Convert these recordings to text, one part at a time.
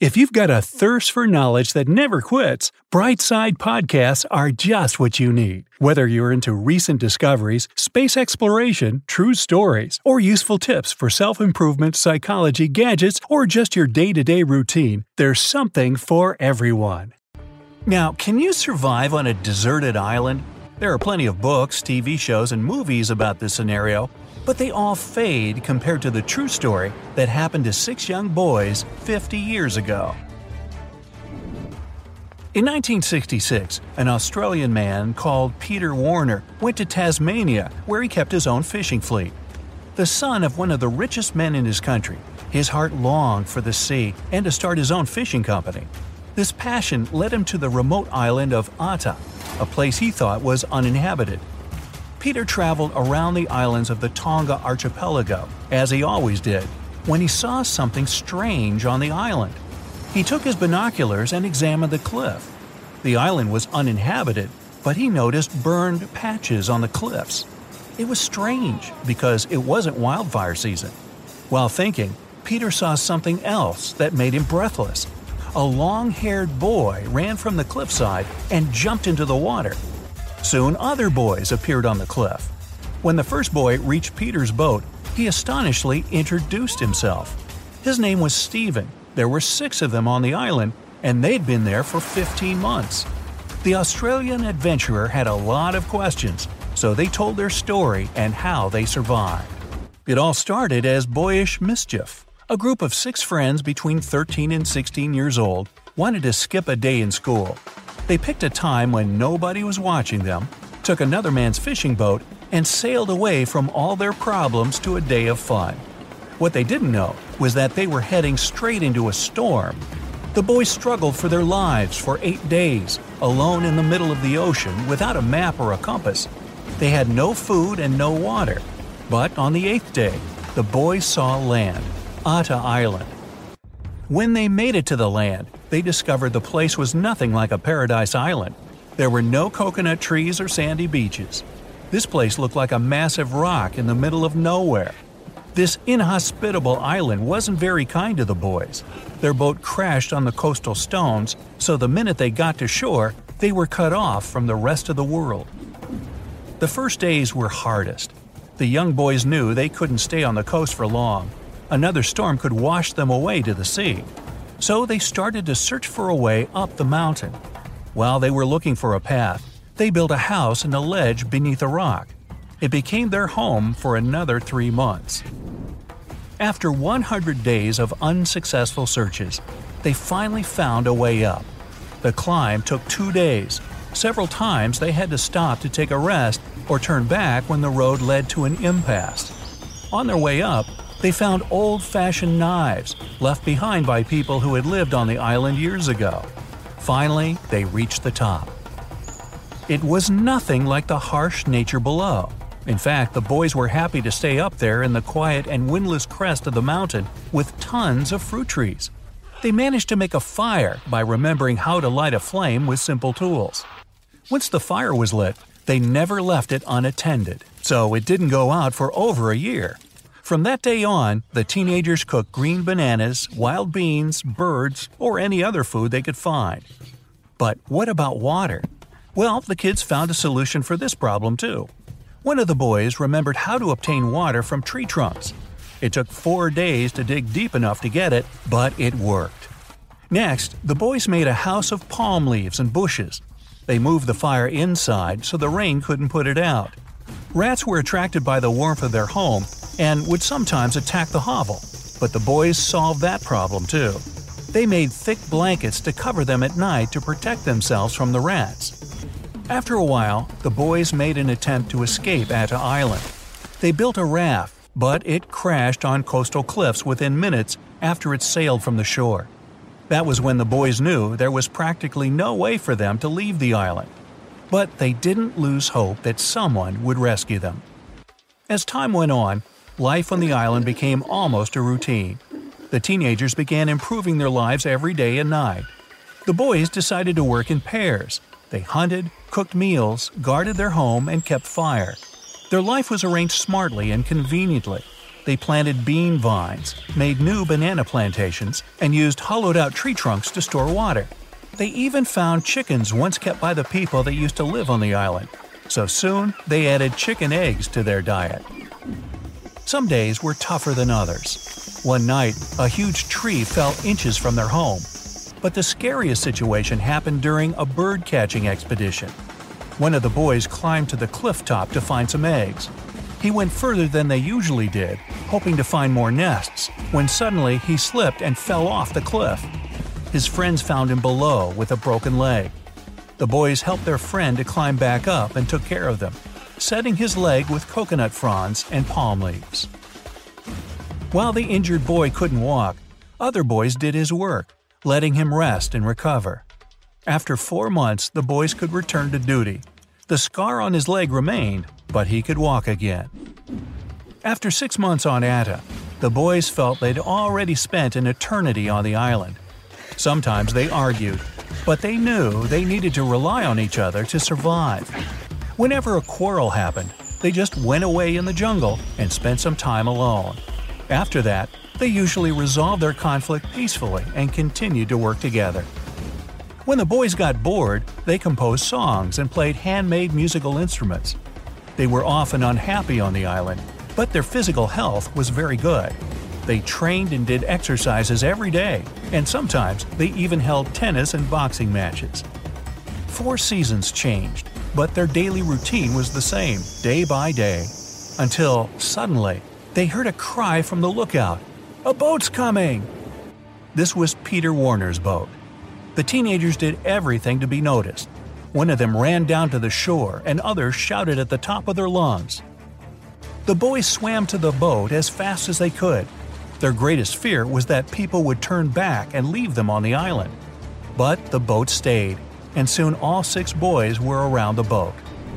If you've got a thirst for knowledge that never quits, Brightside Podcasts are just what you need. Whether you're into recent discoveries, space exploration, true stories, or useful tips for self-improvement, psychology, gadgets, or just your day-to-day routine, there's something for everyone. Now, can you survive on a deserted island? There are plenty of books, TV shows, and movies about this scenario, but they all fade compared to the true story that happened to 6 young boys 50 years ago. In 1966, an Australian man called Peter Warner went to Tasmania, where he kept his own fishing fleet. The son of one of the richest men in his country, his heart longed for the sea and to start his own fishing company. This passion led him to the remote island of Atta, a place he thought was uninhabited. Peter traveled around the islands of the Tonga archipelago, as he always did, when he saw something strange on the island. He took his binoculars and examined the cliff. The island was uninhabited, but he noticed burned patches on the cliffs. It was strange because it wasn't wildfire season. While thinking, Peter saw something else that made him breathless. A long-haired boy ran from the cliffside and jumped into the water. Soon other boys appeared on the cliff. When the first boy reached Peter's boat, he astonishingly introduced himself. His name was Stephen. There were 6 of them on the island, and they'd been there for 15 months. The Australian adventurer had a lot of questions, so they told their story and how they survived. It all started as boyish mischief. A group of 6 friends between 13 and 16 years old wanted to skip a day in school. They picked a time when nobody was watching them, took another man's fishing boat, and sailed away from all their problems to a day of fun. What they didn't know was that they were heading straight into a storm. The boys struggled for their lives for 8 days, alone in the middle of the ocean without a map or a compass. They had no food and no water. But on the 8th day, the boys saw land, Atta Island. When they made it to the land, they discovered the place was nothing like a paradise island. There were no coconut trees or sandy beaches. This place looked like a massive rock in the middle of nowhere. This inhospitable island wasn't very kind to the boys. Their boat crashed on the coastal stones, so the minute they got to shore, they were cut off from the rest of the world. The first days were hardest. The young boys knew they couldn't stay on the coast for long. Another storm could wash them away to the sea. So they started to search for a way up the mountain. While they were looking for a path, they built a house in a ledge beneath a rock. It became their home for another 3 months. After 100 days of unsuccessful searches, they finally found a way up. The climb took 2 days. Several times they had to stop to take a rest or turn back when the road led to an impasse. On their way up, they found old-fashioned knives left behind by people who had lived on the island years ago. Finally, they reached the top. It was nothing like the harsh nature below. In fact, the boys were happy to stay up there in the quiet and windless crest of the mountain with tons of fruit trees. They managed to make a fire by remembering how to light a flame with simple tools. Once the fire was lit, they never left it unattended, so it didn't go out for over a year. From that day on, the teenagers cooked green bananas, wild beans, birds, or any other food they could find. But what about water? Well, the kids found a solution for this problem too. One of the boys remembered how to obtain water from tree trunks. It took 4 days to dig deep enough to get it, but it worked. Next, the boys made a house of palm leaves and bushes. They moved the fire inside so the rain couldn't put it out. Rats were attracted by the warmth of their home and would sometimes attack the hovel, but the boys solved that problem too. They made thick blankets to cover them at night to protect themselves from the rats. After a while, the boys made an attempt to escape Atta Island. They built a raft, but it crashed on coastal cliffs within minutes after it sailed from the shore. That was when the boys knew there was practically no way for them to leave the island. But they didn't lose hope that someone would rescue them. As time went on, life on the island became almost a routine. The teenagers began improving their lives every day and night. The boys decided to work in pairs. They hunted, cooked meals, guarded their home, and kept fire. Their life was arranged smartly and conveniently. They planted bean vines, made new banana plantations, and used hollowed-out tree trunks to store water. They even found chickens once kept by the people that used to live on the island, so soon they added chicken eggs to their diet. Some days were tougher than others. One night, a huge tree fell inches from their home. But the scariest situation happened during a bird-catching expedition. One of the boys climbed to the cliff top to find some eggs. He went further than they usually did, hoping to find more nests, when suddenly he slipped and fell off the cliff. His friends found him below with a broken leg. The boys helped their friend to climb back up and took care of them, setting his leg with coconut fronds and palm leaves. While the injured boy couldn't walk, other boys did his work, letting him rest and recover. After 4 months, the boys could return to duty. The scar on his leg remained, but he could walk again. After 6 months on Atta, the boys felt they'd already spent an eternity on the island. Sometimes they argued, but they knew they needed to rely on each other to survive. Whenever a quarrel happened, they just went away in the jungle and spent some time alone. After that, they usually resolved their conflict peacefully and continued to work together. When the boys got bored, they composed songs and played handmade musical instruments. They were often unhappy on the island, but their physical health was very good. They trained and did exercises every day, and sometimes they even held tennis and boxing matches. 4 seasons changed, but their daily routine was the same, day by day. Until, suddenly, they heard a cry from the lookout. "A boat's coming!" This was Peter Warner's boat. The teenagers did everything to be noticed. One of them ran down to the shore, and others shouted at the top of their lungs. The boys swam to the boat as fast as they could. Their greatest fear was that people would turn back and leave them on the island. But the boat stayed, and soon all 6 boys were around the boat.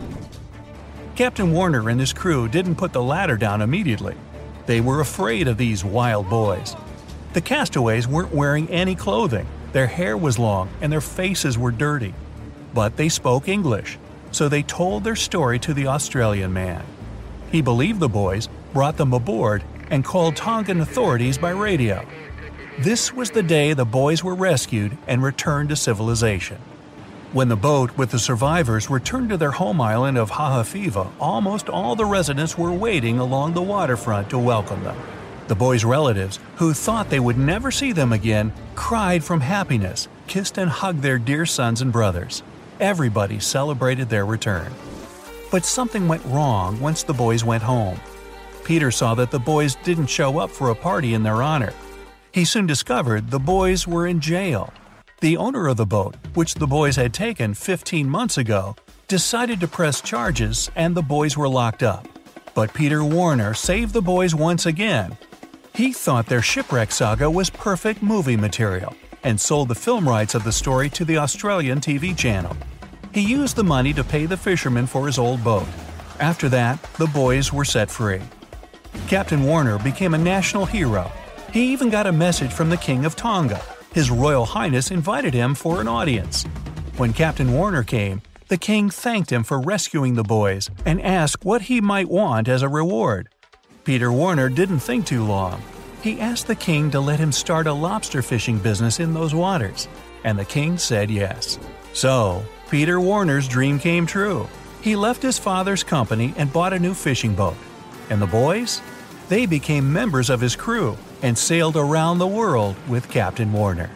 Captain Warner and his crew didn't put the ladder down immediately. They were afraid of these wild boys. The castaways weren't wearing any clothing, their hair was long, and their faces were dirty. But they spoke English, so they told their story to the Australian man. He believed the boys, brought them aboard, and called Tongan authorities by radio. This was the day the boys were rescued and returned to civilization. When the boat with the survivors returned to their home island of Hahafeva, almost all the residents were waiting along the waterfront to welcome them. The boys' relatives, who thought they would never see them again, cried from happiness, kissed and hugged their dear sons and brothers. Everybody celebrated their return. But something went wrong once the boys went home. Peter saw that the boys didn't show up for a party in their honor. He soon discovered the boys were in jail. The owner of the boat, which the boys had taken 15 months ago, decided to press charges and the boys were locked up. But Peter Warner saved the boys once again. He thought their shipwreck saga was perfect movie material and sold the film rights of the story to the Australian TV channel. He used the money to pay the fisherman for his old boat. After that, the boys were set free. Captain Warner became a national hero. He even got a message from the King of Tonga. His Royal Highness invited him for an audience. When Captain Warner came, the king thanked him for rescuing the boys and asked what he might want as a reward. Peter Warner didn't think too long. He asked the king to let him start a lobster fishing business in those waters, and the king said yes. So, Peter Warner's dream came true. He left his father's company and bought a new fishing boat. And the boys? They became members of his crew and sailed around the world with Captain Warner.